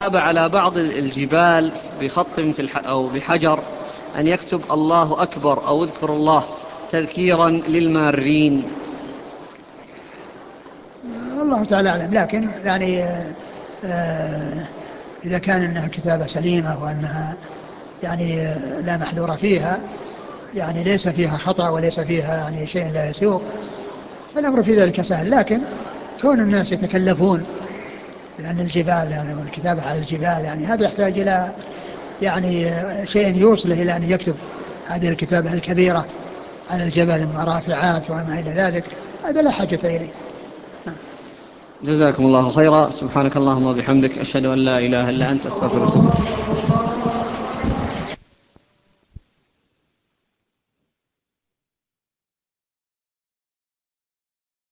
على بعض الجبال بخط أو بحجر أن يكتب الله أكبر أو اذكر الله تذكيرا للمارين. الله تعالى أعلم، لكن يعني إذا كان أنها كتابة سليمة وأنها يعني لا محذور فيها، يعني ليس فيها خطأ وليس فيها يعني شيء لا يسوق، فالأمر في ذلك سهل. لكن كون الناس يتكلفون لأن الجبال يعني والكتابة على الجبال يعني هذا يحتاج إلى يعني شيء يوصله إلى أن يكتب هذه الكتابة الكبيرة على الجبل مع رافعات وما إلى ذلك، هذا لا حاجة إليه. جزاكم الله خيرا. سبحانك اللهم وبحمدك، أشهد أن لا إله إلا أنت، أستغفرك.